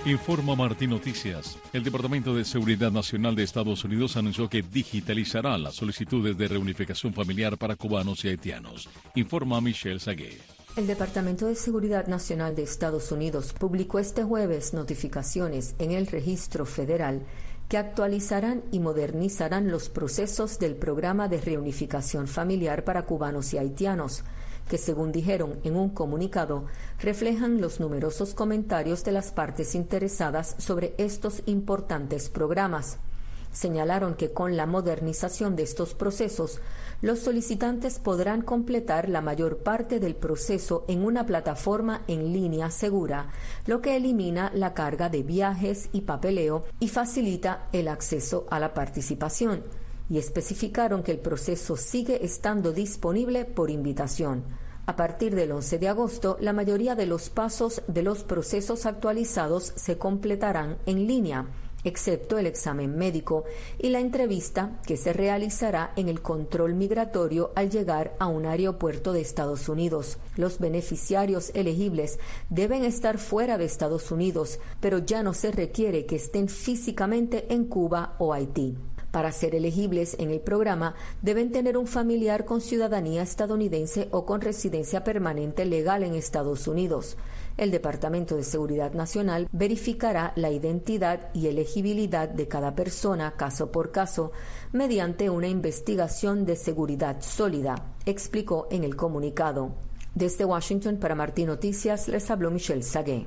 Informa Martín Noticias. El Departamento de Seguridad Nacional de Estados Unidos anunció que digitalizará las solicitudes de reunificación familiar para cubanos y haitianos. Informa Michelle Sagué. El Departamento de Seguridad Nacional de Estados Unidos publicó este jueves notificaciones en el Registro Federal que actualizarán y modernizarán los procesos del programa de reunificación familiar para cubanos y haitianos, que según dijeron en un comunicado, reflejan los numerosos comentarios de las partes interesadas sobre estos importantes programas. Señalaron que con la modernización de estos procesos, los solicitantes podrán completar la mayor parte del proceso en una plataforma en línea segura, lo que elimina la carga de viajes y papeleo y facilita el acceso a la participación. Y especificaron que el proceso sigue estando disponible por invitación. A partir del 11 de agosto, la mayoría de los pasos de los procesos actualizados se completarán en línea, excepto el examen médico y la entrevista que se realizará en el control migratorio al llegar a un aeropuerto de Estados Unidos. Los beneficiarios elegibles deben estar fuera de Estados Unidos, pero ya no se requiere que estén físicamente en Cuba o Haití. Para ser elegibles en el programa, deben tener un familiar con ciudadanía estadounidense o con residencia permanente legal en Estados Unidos. El Departamento de Seguridad Nacional verificará la identidad y elegibilidad de cada persona, caso por caso, mediante una investigación de seguridad sólida, explicó en el comunicado. Desde Washington, para Martín Noticias, les habló Michelle Sagué.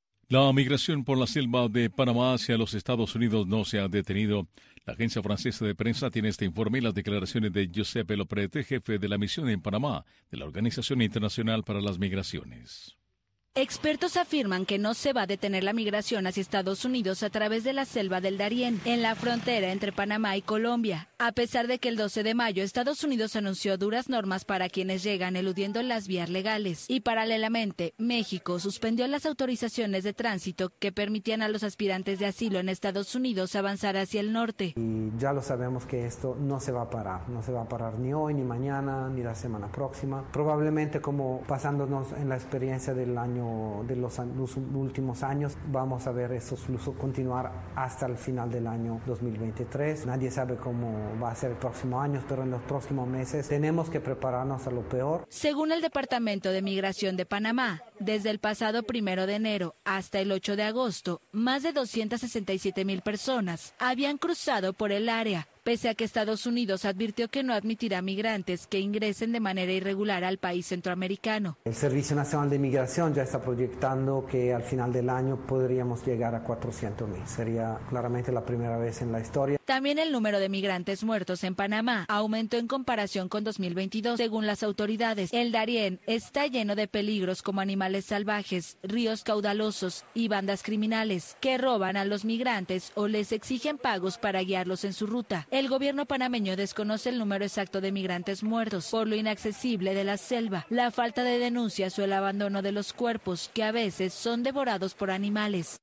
La migración por la selva de Panamá hacia los Estados Unidos no se ha detenido. La agencia francesa de prensa tiene este informe y las declaraciones de Giuseppe Loprete, jefe de la misión en Panamá de la Organización Internacional para las Migraciones. Expertos afirman que no se va a detener la migración hacia Estados Unidos a través de la selva del Darién, en la frontera entre Panamá y Colombia, a pesar de que el 12 de mayo Estados Unidos anunció duras normas para quienes llegan eludiendo las vías legales y paralelamente México suspendió las autorizaciones de tránsito que permitían a los aspirantes de asilo en Estados Unidos avanzar hacia el norte. Y ya lo sabemos que esto no se va a parar ni hoy, ni mañana, ni la semana próxima. Probablemente como pasándonos en la experiencia del año de los últimos años, vamos a ver esos flujos continuar hasta el final del año 2023. Nadie sabe cómo va a ser el próximo año, pero en los próximos meses tenemos que prepararnos a lo peor. Según el Departamento de Migración de Panamá, desde el pasado 1 de enero hasta el 8 de agosto, más de 267,000 personas habían cruzado por el área, pese a que Estados Unidos advirtió que no admitirá migrantes que ingresen de manera irregular al país centroamericano. El Servicio Nacional de Migración ya está proyectando que al final del año podríamos llegar a 400,000. Sería claramente la primera vez en la historia. También el número de migrantes muertos en Panamá aumentó en comparación con 2022. Según las autoridades, el Darién está lleno de peligros como animales salvajes, ríos caudalosos y bandas criminales que roban a los migrantes o les exigen pagos para guiarlos en su ruta. El gobierno panameño desconoce el número exacto de migrantes muertos por lo inaccesible de la selva, la falta de denuncias o el abandono de los cuerpos, que a veces son devorados por animales.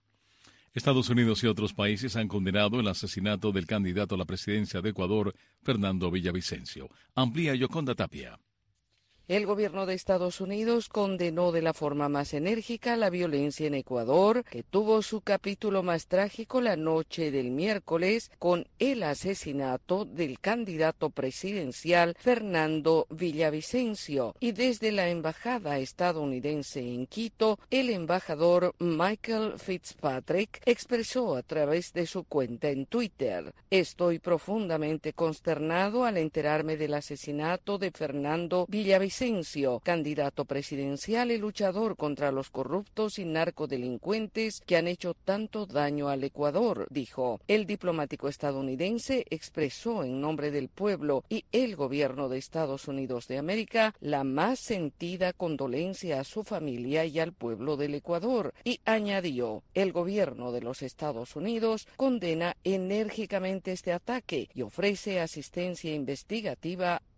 Estados Unidos y otros países han condenado el asesinato del candidato a la presidencia de Ecuador, Fernando Villavicencio. Amplía Yoconda Tapia. El gobierno de Estados Unidos condenó de la forma más enérgica la violencia en Ecuador, que tuvo su capítulo más trágico la noche del miércoles con el asesinato del candidato presidencial Fernando Villavicencio. Y desde la embajada estadounidense en Quito, el embajador Michael Fitzpatrick expresó a través de su cuenta en Twitter: "Estoy profundamente consternado al enterarme del asesinato de Fernando Villavicencio, candidato presidencial y luchador contra los corruptos y narcodelincuentes que han hecho tanto daño al Ecuador", dijo. El diplomático estadounidense expresó en nombre del pueblo y el gobierno de Estados Unidos de América la más sentida condolencia a su familia y al pueblo del Ecuador, y añadió: "El gobierno de los Estados Unidos condena enérgicamente este ataque y ofrece asistencia investigativa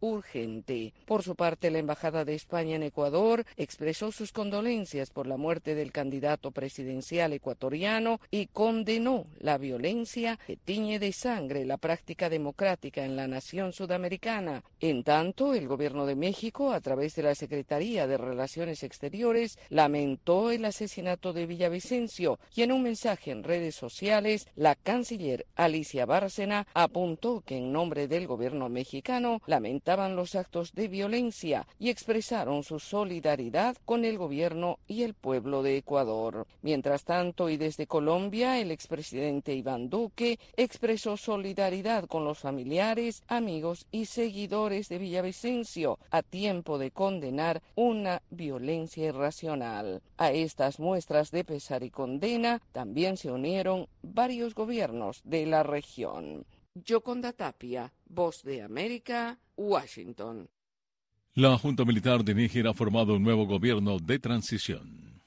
urgente. Por su parte, la Embajada de España en Ecuador expresó sus condolencias por la muerte del candidato presidencial ecuatoriano y condenó la violencia que tiñe de sangre la práctica democrática en la nación sudamericana. En tanto, el gobierno de México, a través de la Secretaría de Relaciones Exteriores, lamentó el asesinato de Villavicencio y en un mensaje en redes sociales, la canciller Alicia Bárcena apuntó que en nombre del gobierno mexicano lamentaban los actos de violencia y expresaron su solidaridad con el gobierno y el pueblo de Ecuador. Mientras tanto, y desde Colombia, el expresidente Iván Duque expresó solidaridad con los familiares, amigos y seguidores de Villavicencio, a tiempo de condenar una violencia irracional. A estas muestras de pesar y condena también se unieron varios gobiernos de la región. Yoconda Tapia, Voz de América, Washington. La Junta Militar de Níger ha formado un nuevo gobierno de transición.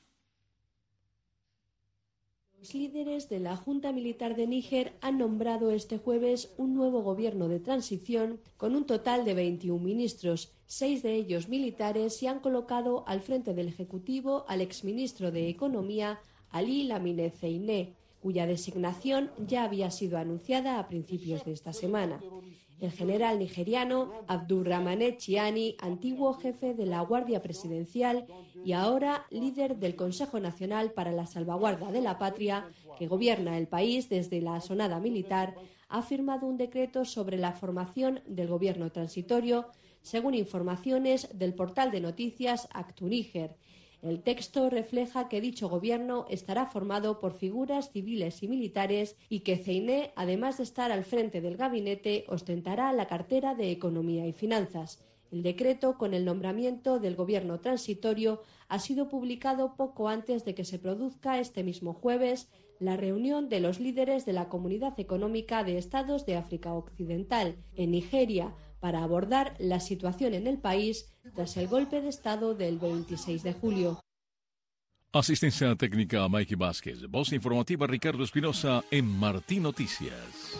Los líderes de la Junta Militar de Níger han nombrado este jueves un nuevo gobierno de transición con un total de 21 ministros, 6 de ellos militares, y han colocado al frente del Ejecutivo al exministro de Economía, Ali Lamine Zeiné, cuya designación ya había sido anunciada a principios de esta semana. El general nigeriano Abdurrahmane Chiani, antiguo jefe de la Guardia Presidencial y ahora líder del Consejo Nacional para la Salvaguarda de la Patria, que gobierna el país desde la asonada militar, ha firmado un decreto sobre la formación del gobierno transitorio, según informaciones del portal de noticias Actu-Níger. El texto refleja que dicho gobierno estará formado por figuras civiles y militares y que Zeiné, además de estar al frente del gabinete, ostentará la cartera de Economía y Finanzas. El decreto, con el nombramiento del gobierno transitorio, ha sido publicado poco antes de que se produzca este mismo jueves la reunión de los líderes de la Comunidad Económica de Estados de África Occidental en Nigeria, para abordar la situación en el país tras el golpe de Estado del 26 de julio. Asistencia técnica a Mikey Vázquez. Voz informativa Ricardo Espinosa en Martín Noticias.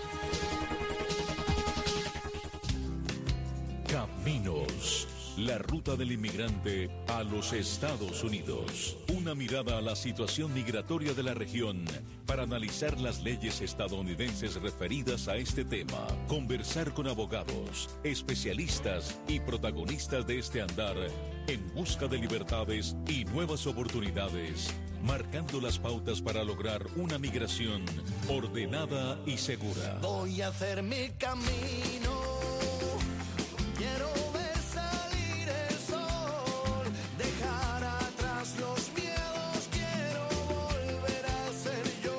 Caminos. La ruta del inmigrante a los Estados Unidos. Una mirada a la situación migratoria de la región para analizar las leyes estadounidenses referidas a este tema. Conversar con abogados, especialistas y protagonistas de este andar en busca de libertades y nuevas oportunidades, marcando las pautas para lograr una migración ordenada y segura. Voy a hacer mi camino. Quiero ver salir el sol, dejar atrás los miedos, quiero volver a ser yo.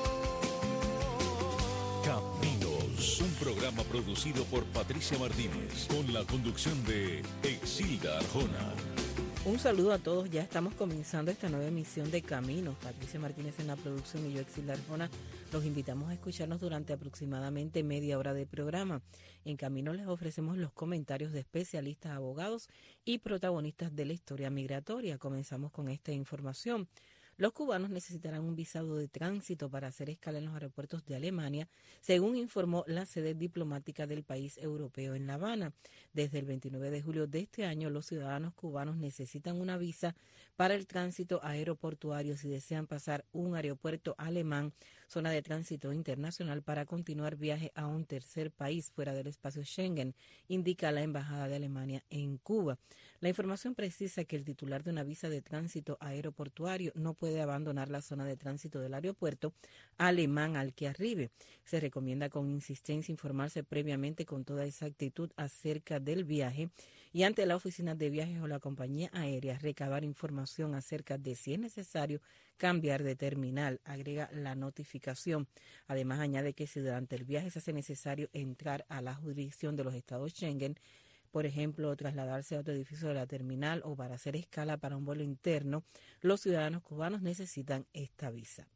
Caminos, un programa producido por Patricia Martínez, con la conducción de Exilda Arjona. Un saludo a todos, ya estamos comenzando esta nueva emisión de Caminos. Patricia Martínez en la producción y yo, Exilda Arjona, los invitamos a escucharnos durante aproximadamente media hora de programa. En Caminos les ofrecemos los comentarios de especialistas, abogados y protagonistas de la historia migratoria. Comenzamos con esta información. Los cubanos necesitarán un visado de tránsito para hacer escala en los aeropuertos de Alemania, según informó la sede diplomática del país europeo en La Habana. Desde el 29 de julio de este año, los ciudadanos cubanos necesitan una visa para el tránsito aeroportuario si desean pasar un aeropuerto alemán, zona de tránsito internacional, para continuar viaje a un tercer país fuera del espacio Schengen, indica la Embajada de Alemania en Cuba. La información precisa que el titular de una visa de tránsito aeroportuario no puede abandonar la zona de tránsito del aeropuerto alemán al que arribe. Se recomienda con insistencia informarse previamente con toda exactitud acerca del viaje y ante la oficina de viajes o la compañía aérea recabar información acerca de si es necesario cambiar de terminal, agrega la notificación. Además, añade que si durante el viaje se hace necesario entrar a la jurisdicción de los estados Schengen, por ejemplo, trasladarse a otro edificio de la terminal o para hacer escala para un vuelo interno, los ciudadanos cubanos necesitan esta visa.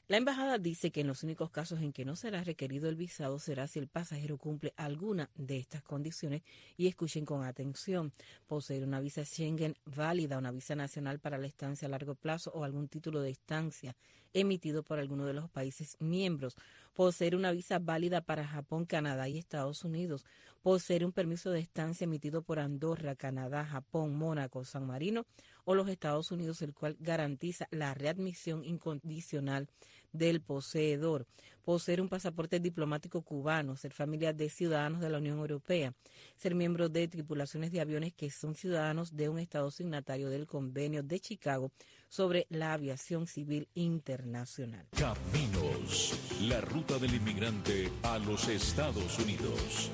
La embajada dice que en los únicos casos en que no será requerido el visado será si el pasajero cumple alguna de estas condiciones, y escuchen con atención: poseer una visa Schengen válida, una visa nacional para la estancia a largo plazo o algún título de estancia emitido por alguno de los países miembros, poseer una visa válida para Japón, Canadá y Estados Unidos, poseer un permiso de estancia emitido por Andorra, Canadá, Japón, Mónaco, San Marino o los Estados Unidos, el cual garantiza la readmisión incondicional del poseedor, poseer un pasaporte diplomático cubano, ser familia de ciudadanos de la Unión Europea, ser miembro de tripulaciones de aviones que son ciudadanos de un estado signatario del Convenio de Chicago sobre la aviación civil internacional. Caminos, la ruta del inmigrante a los Estados Unidos.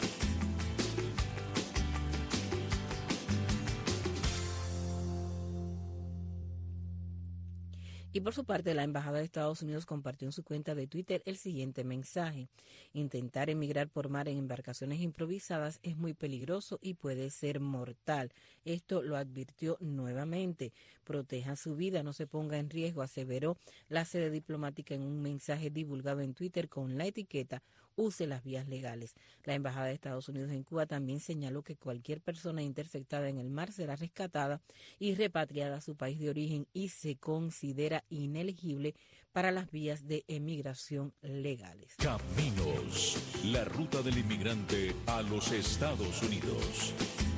Y por su parte, la Embajada de Estados Unidos compartió en su cuenta de Twitter el siguiente mensaje: intentar emigrar por mar en embarcaciones improvisadas es muy peligroso y puede ser mortal. Esto lo advirtió nuevamente. Proteja su vida, no se ponga en riesgo, aseveró la sede diplomática en un mensaje divulgado en Twitter con la etiqueta "use las vías legales". La Embajada de Estados Unidos en Cuba también señaló que cualquier persona interceptada en el mar será rescatada y repatriada a su país de origen y se considera inelegible para las vías de emigración legales. Caminos, la ruta del inmigrante a los Estados Unidos.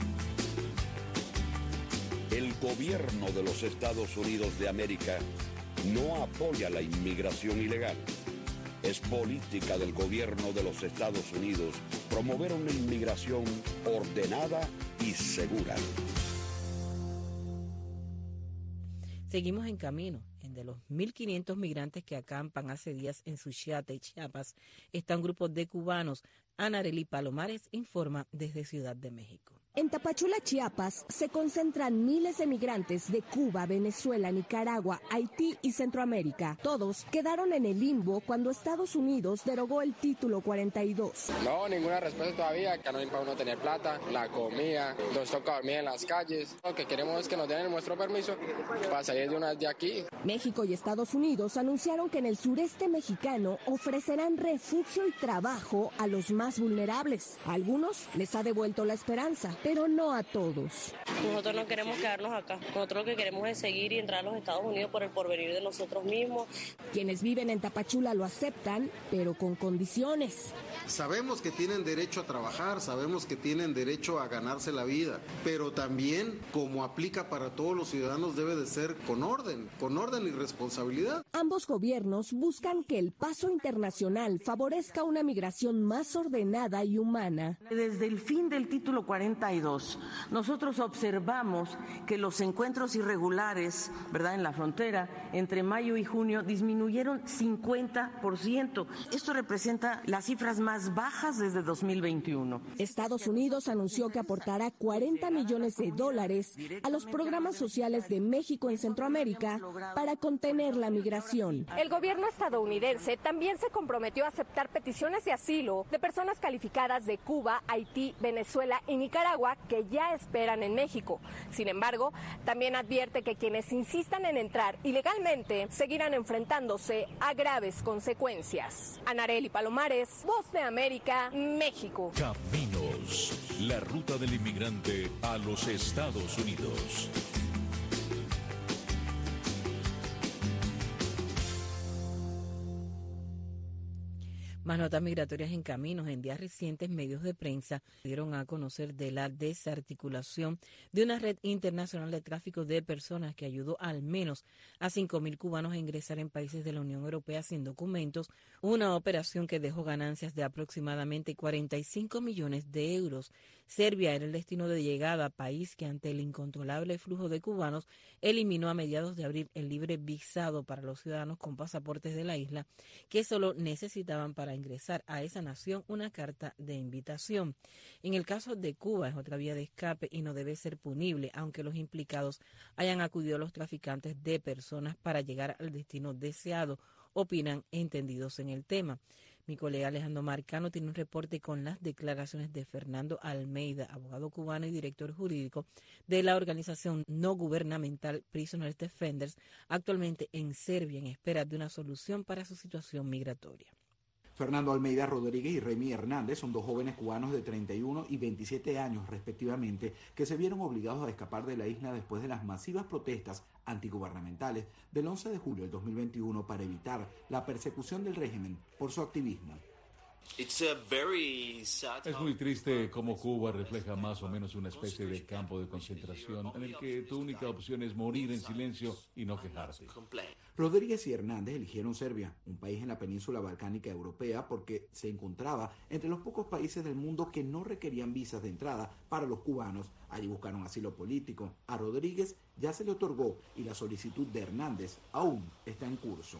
El gobierno de los Estados Unidos de América no apoya la inmigración ilegal. Es política del gobierno de los Estados Unidos promover una inmigración ordenada y segura. Seguimos en camino. De los 1.500 migrantes que acampan hace días en Suchiate, Chiapas, está un grupo de cubanos. Anarely Palomares informa desde Ciudad de México. En Tapachula, Chiapas, se concentran miles de migrantes de Cuba, Venezuela, Nicaragua, Haití y Centroamérica. Todos quedaron en el limbo cuando Estados Unidos derogó el Título 42. No, ninguna respuesta todavía, que no hay para uno tener plata, la comida, nos toca dormir en las calles. Lo que queremos es que nos den nuestro permiso para salir de una vez de aquí. México y Estados Unidos anunciaron que en el sureste mexicano ofrecerán refugio y trabajo a los más vulnerables. A algunos les ha devuelto la esperanza, pero no a todos. Nosotros no queremos quedarnos acá. Nosotros lo que queremos es seguir y entrar a los Estados Unidos por el porvenir de nosotros mismos. Quienes viven en Tapachula lo aceptan, pero con condiciones. Sabemos que tienen derecho a trabajar, sabemos que tienen derecho a ganarse la vida, pero también, como aplica para todos los ciudadanos, debe de ser con orden y responsabilidad. Ambos gobiernos buscan que el paso internacional favorezca una migración más ordenada y humana. Desde el fin del Título 42, nosotros observamos que los encuentros irregulares, ¿verdad?, en la frontera entre mayo y junio disminuyeron 50%. Esto representa las cifras más bajas desde 2021. Estados Unidos anunció que aportará $40 millones a los programas sociales de México en Centroamérica para contener la migración. El gobierno estadounidense también se comprometió a aceptar peticiones de asilo de personas calificadas de Cuba, Haití, Venezuela y Nicaragua que ya esperan en México. Sin embargo, también advierte que quienes insistan en entrar ilegalmente seguirán enfrentándose a graves consecuencias. Anarely Palomares, Voz de América, México. Caminos, la ruta del inmigrante a los Estados Unidos. Más notas migratorias en caminos. En días recientes, medios de prensa dieron a conocer de la desarticulación de una red internacional de tráfico de personas que ayudó al menos a 5.000 cubanos a ingresar en países de la Unión Europea sin documentos, una operación que dejó ganancias de aproximadamente 45 millones de euros. Serbia era el destino de llegada, país que ante el incontrolable flujo de cubanos eliminó a mediados de abril el libre visado para los ciudadanos con pasaportes de la isla que solo necesitaban para ingresar a esa nación una carta de invitación. En el caso de Cuba es otra vía de escape y no debe ser punible, aunque los implicados hayan acudido a los traficantes de personas para llegar al destino deseado, opinan entendidos en el tema. Mi colega Alejandro Marcano tiene un reporte con las declaraciones de Fernando Almeida, abogado cubano y director jurídico de la organización no gubernamental Prisoners Defenders, actualmente en Serbia en espera de una solución para su situación migratoria. Fernando Almeida Rodríguez y Remy Hernández son dos jóvenes cubanos de 31 y 27 años respectivamente que se vieron obligados a escapar de la isla después de las masivas protestas antigubernamentales del 11 de julio del 2021 para evitar la persecución del régimen por su activismo. Es muy triste cómo Cuba refleja más o menos una especie de campo de concentración en el que tu única opción es morir en silencio y no quejarte. Rodríguez y Hernández eligieron Serbia, un país en la península balcánica europea, porque se encontraba entre los pocos países del mundo que no requerían visas de entrada para los cubanos. Allí buscaron asilo político. A Rodríguez ya se le otorgó y la solicitud de Hernández aún está en curso.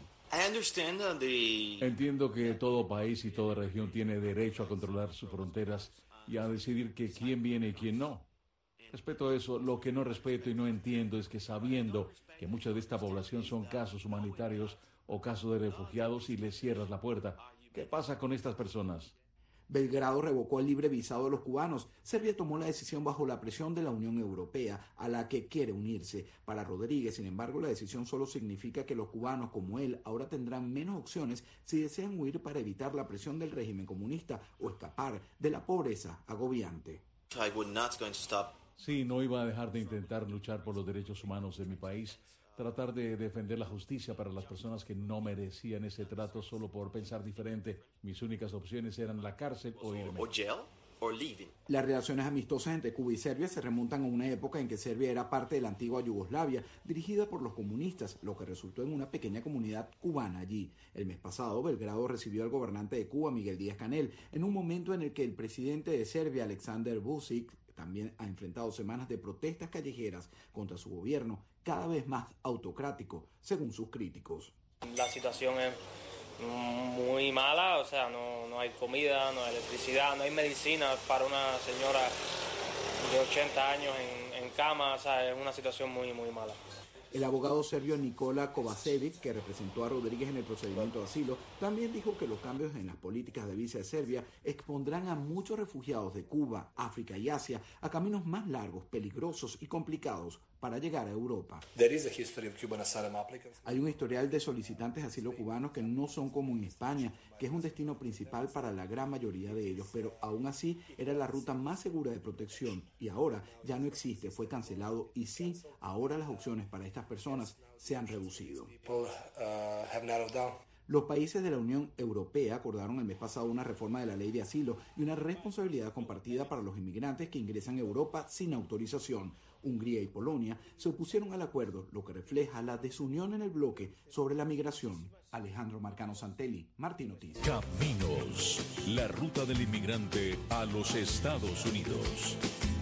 Entiendo que todo país y toda región tiene derecho a controlar sus fronteras y a decidir que quién viene y quién no. Respeto eso. Lo que no respeto y no entiendo es que, sabiendo que mucha de esta población son casos humanitarios o casos de refugiados, y les cierras la puerta. ¿Qué pasa con estas personas? Belgrado revocó el libre visado de los cubanos. Serbia tomó la decisión bajo la presión de la Unión Europea, a la que quiere unirse. Para Rodríguez, sin embargo, la decisión solo significa que los cubanos como él ahora tendrán menos opciones si desean huir para evitar la presión del régimen comunista o escapar de la pobreza agobiante. Sí, no iba a dejar de intentar luchar por los derechos humanos de mi país, tratar de defender la justicia para las personas que no merecían ese trato solo por pensar diferente. Mis únicas opciones eran la cárcel o irme. Las relaciones amistosas entre Cuba y Serbia se remontan a una época en que Serbia era parte de la antigua Yugoslavia, dirigida por los comunistas, lo que resultó en una pequeña comunidad cubana allí. El mes pasado, Belgrado recibió al gobernante de Cuba, Miguel Díaz-Canel, en un momento en el que el presidente de Serbia, Aleksandar Vučić, también ha enfrentado semanas de protestas callejeras contra su gobierno, cada vez más autocrático, según sus críticos. La situación es muy mala, o sea, no hay comida, no hay electricidad, no hay medicina para una señora de 80 años en cama, o sea, es una situación muy mala. El abogado serbio Nikola Kovačević, que representó a Rodríguez en el procedimiento de asilo, también dijo que los cambios en las políticas de visa de Serbia expondrán a muchos refugiados de Cuba, África y Asia a caminos más largos, peligrosos y complicados para llegar a Europa. Hay un historial de solicitantes de asilo cubanos que no son como en España, que es un destino principal para la gran mayoría de ellos, pero aún así era la ruta más segura de protección y ahora ya no existe, fue cancelado y sí, ahora las opciones para estas personas se han reducido. Los países de la Unión Europea acordaron el mes pasado una reforma de la ley de asilo y una responsabilidad compartida para los inmigrantes que ingresan a Europa sin autorización. Hungría y Polonia se opusieron al acuerdo, lo que refleja la desunión en el bloque sobre la migración. Alejandro Marcano Santelli, Martín Noticias. Caminos, la ruta del inmigrante a los Estados Unidos.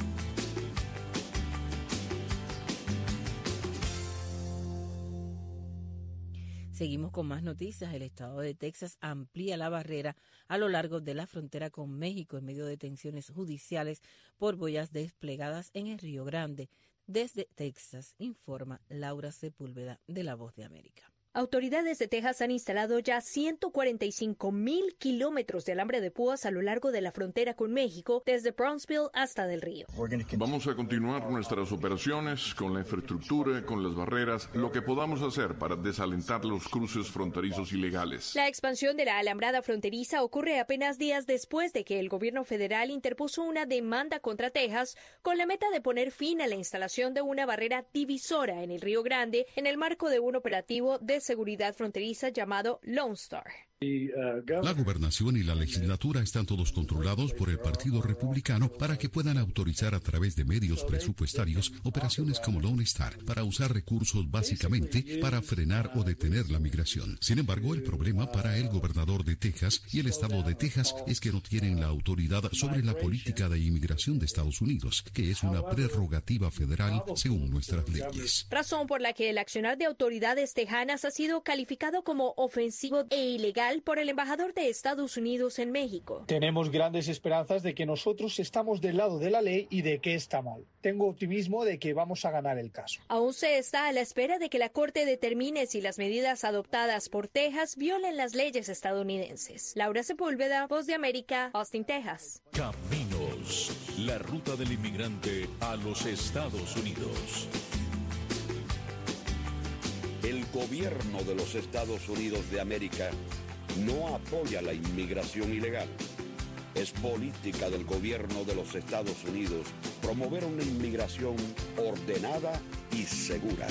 Seguimos con más noticias. El estado de Texas amplía la barrera a lo largo de la frontera con México en medio de tensiones judiciales por boyas desplegadas en el Río Grande. Desde Texas, informa Laura Sepúlveda de La Voz de América. Autoridades de Texas han instalado ya 145,000 kilómetros de alambre de púas a lo largo de la frontera con México, desde Brownsville hasta Del Río. Vamos a continuar nuestras operaciones con la infraestructura, con las barreras, lo que podamos hacer para desalentar los cruces fronterizos ilegales. La expansión de la alambrada fronteriza ocurre apenas días después de que el gobierno federal interpuso una demanda contra Texas con la meta de poner fin a la instalación de una barrera divisora en el Río Grande en el marco de un operativo de seguridad fronteriza llamado Lone Star. La gobernación y la legislatura están todos controlados por el Partido Republicano para que puedan autorizar a través de medios presupuestarios operaciones como Lone Star para usar recursos básicamente para frenar o detener la migración. Sin embargo, el problema para el gobernador de Texas y el estado de Texas es que no tienen la autoridad sobre la política de inmigración de Estados Unidos, que es una prerrogativa federal según nuestras leyes. Razón por la que el accionar de autoridades tejanas ha sido calificado como ofensivo e ilegal especial por el embajador de Estados Unidos en México. Tenemos grandes esperanzas de que nosotros estamos del lado de la ley y de que está mal. Tengo optimismo de que vamos a ganar el caso. Aún se está a la espera de que la Corte determine si las medidas adoptadas por Texas violen las leyes estadounidenses. Laura Sepúlveda, Voz de América, Austin, Texas. Caminos, la ruta del inmigrante a los Estados Unidos. El gobierno de los Estados Unidos de América no apoya la inmigración ilegal. Es política del gobierno de los Estados Unidos promover una inmigración ordenada y segura.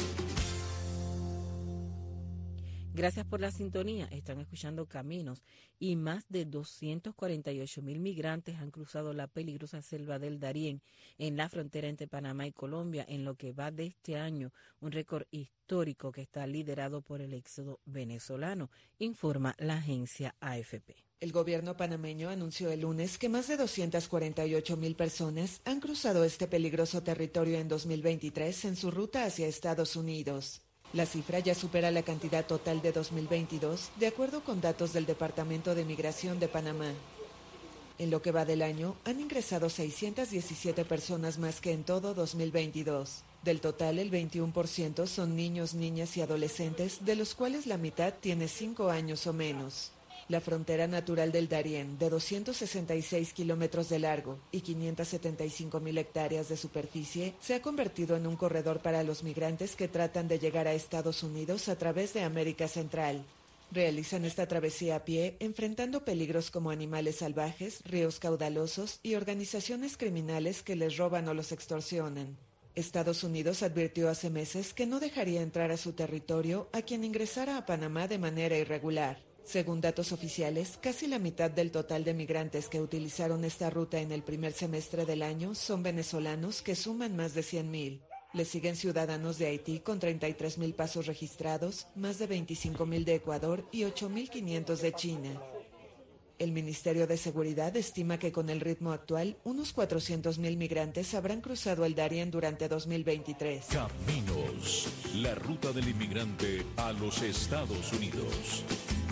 Gracias por la sintonía. Están escuchando Caminos y más de 248,000 migrantes han cruzado la peligrosa selva del Darién en la frontera entre Panamá y Colombia en lo que va de este año, un récord histórico que está liderado por el éxodo venezolano, informa la agencia AFP. El gobierno panameño anunció el lunes que más de 248,000 personas han cruzado este peligroso territorio en 2023 en su ruta hacia Estados Unidos. La cifra ya supera la cantidad total de 2022, de acuerdo con datos del Departamento de Migración de Panamá. En lo que va del año, han ingresado 617 personas más que en todo 2022. Del total, el 21% son niños, niñas y adolescentes, de los cuales la mitad tiene 5 años o menos. La frontera natural del Darién, de 266 kilómetros de largo y 575,000 hectáreas de superficie, se ha convertido en un corredor para los migrantes que tratan de llegar a Estados Unidos a través de América Central. Realizan esta travesía a pie, enfrentando peligros como animales salvajes, ríos caudalosos y organizaciones criminales que les roban o los extorsionan. Estados Unidos advirtió hace meses que no dejaría entrar a su territorio a quien ingresara a Panamá de manera irregular. Según datos oficiales, casi la mitad del total de migrantes que utilizaron esta ruta en el primer semestre del año son venezolanos, que suman más de 100,000. Le siguen ciudadanos de Haití con 33,000 pasos registrados, más de 25,000 de Ecuador y 8,500 de China. El Ministerio de Seguridad estima que con el ritmo actual, unos 400,000 migrantes habrán cruzado el Darién durante 2023. Caminos, la ruta del inmigrante a los Estados Unidos.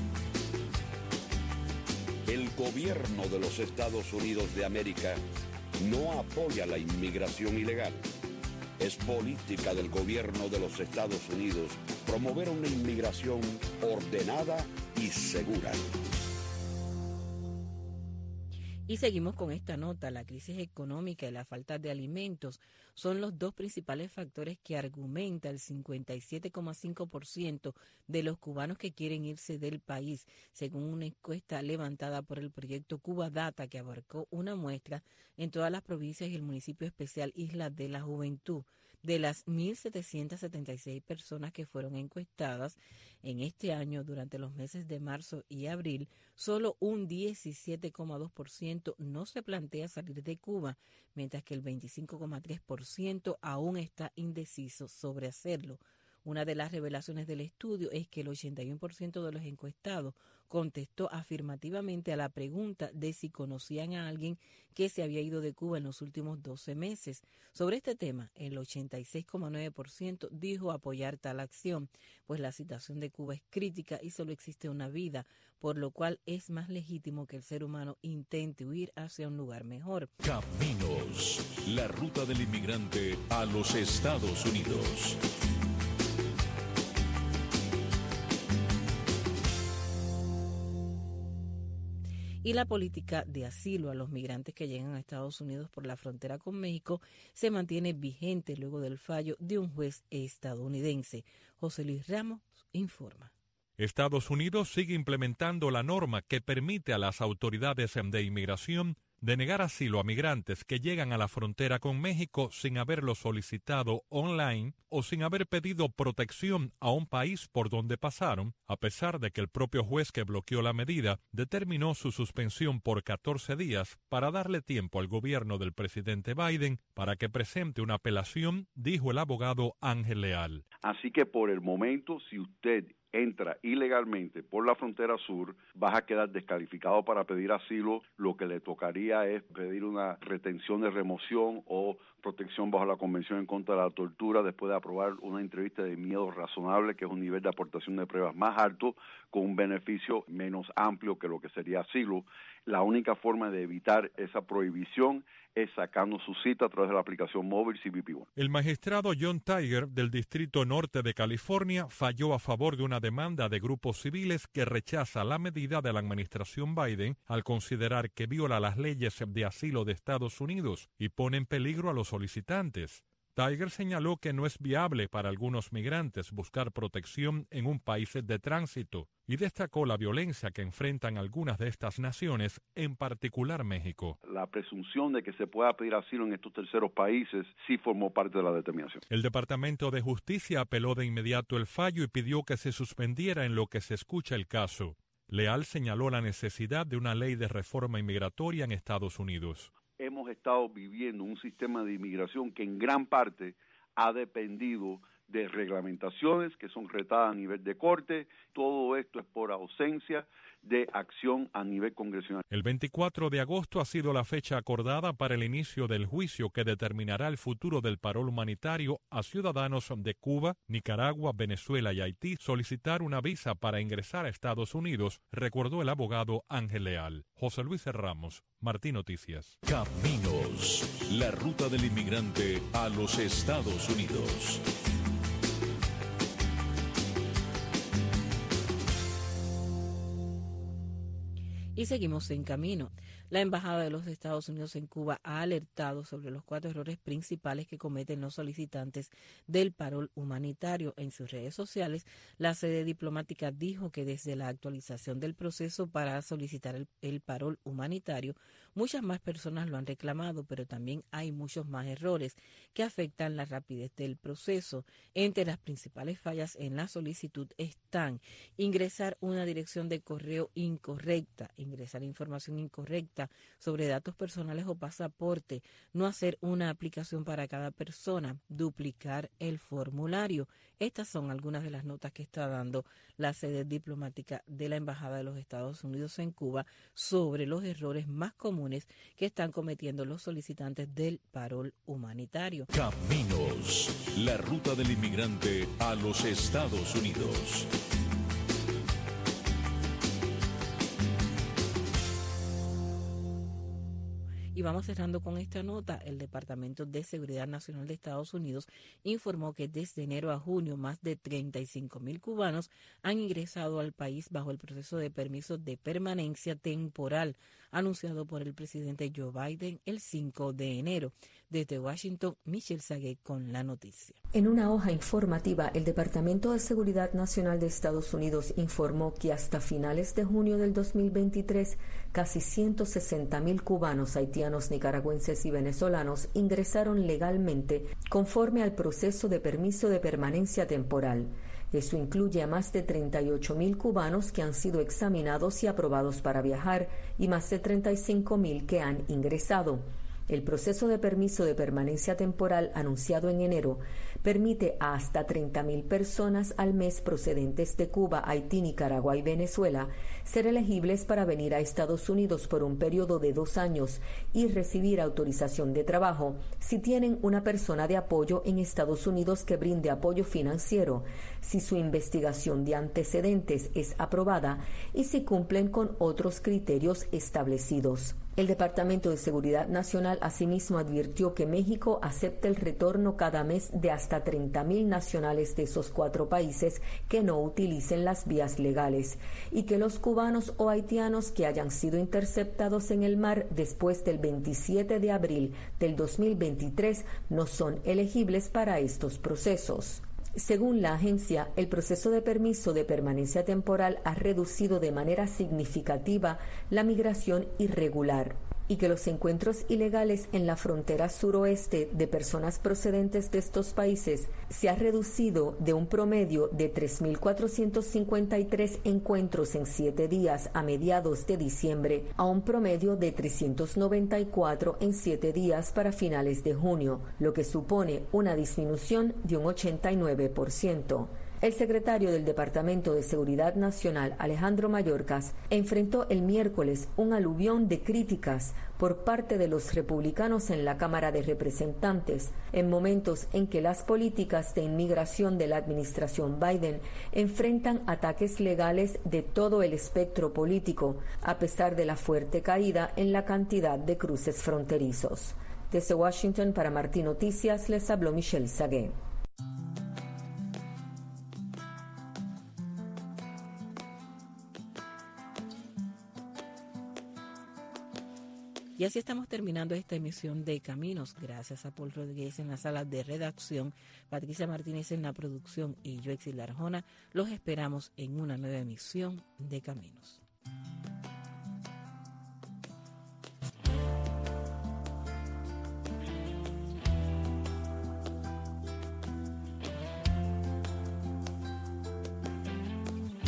El gobierno de los Estados Unidos de América no apoya la inmigración ilegal. Es política del gobierno de los Estados Unidos promover una inmigración ordenada y segura. Y seguimos con esta nota. La crisis económica y la falta de alimentos son los dos principales factores que argumenta el 57,5% de los cubanos que quieren irse del país, según una encuesta levantada por el proyecto Cuba Data, que abarcó una muestra en todas las provincias y el municipio especial Isla de la Juventud. De las 1.776 personas que fueron encuestadas en este año durante los meses de marzo y abril, solo un 17,2% no se plantea salir de Cuba, mientras que el 25,3% aún está indeciso sobre hacerlo. Una de las revelaciones del estudio es que el 81% de los encuestados contestó afirmativamente a la pregunta de si conocían a alguien que se había ido de Cuba en los últimos 12 meses. Sobre este tema, el 86,9% dijo apoyar tal acción, pues la situación de Cuba es crítica y solo existe una vida, por lo cual es más legítimo que el ser humano intente huir hacia un lugar mejor. Caminos, la ruta del inmigrante a los Estados Unidos. Y la política de asilo a los migrantes que llegan a Estados Unidos por la frontera con México se mantiene vigente luego del fallo de un juez estadounidense. José Luis Ramos informa. Estados Unidos sigue implementando la norma que permite a las autoridades de inmigración denegar asilo a migrantes que llegan a la frontera con México sin haberlo solicitado online o sin haber pedido protección a un país por donde pasaron, a pesar de que el propio juez que bloqueó la medida determinó su suspensión por 14 días para darle tiempo al gobierno del presidente Biden para que presente una apelación, dijo el abogado Ángel Leal. Así que por el momento, si usted entra ilegalmente por la frontera sur, vas a quedar descalificado para pedir asilo. Lo que le tocaría es pedir una retención de remoción o protección bajo la Convención en contra de la Tortura después de aprobar una entrevista de miedo razonable, que es un nivel de aportación de pruebas más alto con un beneficio menos amplio que lo que sería asilo. La única forma de evitar esa prohibición es sacando su cita a través de la aplicación móvil CBP One. El magistrado John Tiger del Distrito Norte de California falló a favor de una demanda de grupos civiles que rechaza la medida de la administración Biden al considerar que viola las leyes de asilo de Estados Unidos y pone en peligro a los solicitantes. Tiger señaló que no es viable para algunos migrantes buscar protección en un país de tránsito y destacó la violencia que enfrentan algunas de estas naciones, en particular México. La presunción de que se pueda pedir asilo en estos terceros países sí formó parte de la determinación. El Departamento de Justicia apeló de inmediato el fallo y pidió que se suspendiera en lo que se escucha el caso. Leal señaló la necesidad de una ley de reforma inmigratoria en Estados Unidos. Hemos estado viviendo un sistema de inmigración que en gran parte ha dependido de reglamentaciones que son retadas a nivel de corte. Todo esto es por ausencia de acción a nivel congresional. El 24 de agosto ha sido la fecha acordada para el inicio del juicio que determinará el futuro del parol humanitario a ciudadanos de Cuba, Nicaragua, Venezuela y Haití solicitar una visa para ingresar a Estados Unidos, recordó el abogado Ángel Leal. José Luis Ramos, Martín Noticias. Caminos, la ruta del inmigrante a los Estados Unidos. Y seguimos en camino. La Embajada de los Estados Unidos en Cuba ha alertado sobre los 4 errores principales que cometen los solicitantes del parol humanitario. En sus redes sociales, la sede diplomática dijo que desde la actualización del proceso para solicitar el parol humanitario, muchas más personas lo han reclamado, pero también hay muchos más errores que afectan la rapidez del proceso. Entre las principales fallas en la solicitud están ingresar una dirección de correo incorrecta, ingresar información incorrecta sobre datos personales o pasaporte, no hacer una aplicación para cada persona, duplicar el formulario. Estas son algunas de las notas que está dando la sede diplomática de la Embajada de los Estados Unidos en Cuba sobre los errores más comunes que están cometiendo los solicitantes del parol humanitario. Caminos, la ruta del inmigrante a los Estados Unidos. Y vamos cerrando con esta nota. El Departamento de Seguridad Nacional de Estados Unidos informó que desde enero a junio más de 35,000 cubanos han ingresado al país bajo el proceso de permiso de permanencia temporal anunciado por el presidente Joe Biden el 5 de enero. Desde Washington, Michelle Saguet con la noticia. En una hoja informativa, el Departamento de Seguridad Nacional de Estados Unidos informó que hasta finales de junio del 2023, casi 160,000 cubanos, haitianos, nicaragüenses y venezolanos ingresaron legalmente conforme al proceso de permiso de permanencia temporal. Eso incluye a más de 38,000 cubanos que han sido examinados y aprobados para viajar y más de 35,000 que han ingresado. El proceso de permiso de permanencia temporal anunciado en enero permite a hasta 30,000 personas al mes procedentes de Cuba, Haití, Nicaragua y Venezuela ser elegibles para venir a Estados Unidos por un periodo de 2 años y recibir autorización de trabajo si tienen una persona de apoyo en Estados Unidos que brinde apoyo financiero, si su investigación de antecedentes es aprobada y si cumplen con otros criterios establecidos. El Departamento de Seguridad Nacional asimismo advirtió que México acepta el retorno cada mes de hasta 30,000 nacionales de esos 4 países que no utilicen las vías legales y que los cubanos o haitianos que hayan sido interceptados en el mar después del 27 de abril del 2023 no son elegibles para estos procesos. Según la agencia, el proceso de permiso de permanencia temporal ha reducido de manera significativa la migración irregular y que los encuentros ilegales en la frontera suroeste de personas procedentes de estos países se ha reducido de un promedio de 3,453 encuentros en 7 días a mediados de diciembre a un promedio de 394 en 7 días para finales de junio, lo que supone una disminución de un 89%. El secretario del Departamento de Seguridad Nacional, Alejandro Mayorkas, enfrentó el miércoles un aluvión de críticas por parte de los republicanos en la Cámara de Representantes, en momentos en que las políticas de inmigración de la administración Biden enfrentan ataques legales de todo el espectro político, a pesar de la fuerte caída en la cantidad de cruces fronterizos. Desde Washington para Martí Noticias les habló Michelle Sagué. Y así estamos terminando esta emisión de Caminos. Gracias a Paul Rodríguez en la sala de redacción, Patricia Martínez en la producción y yo, Exil Arjona. Los esperamos en una nueva emisión de Caminos.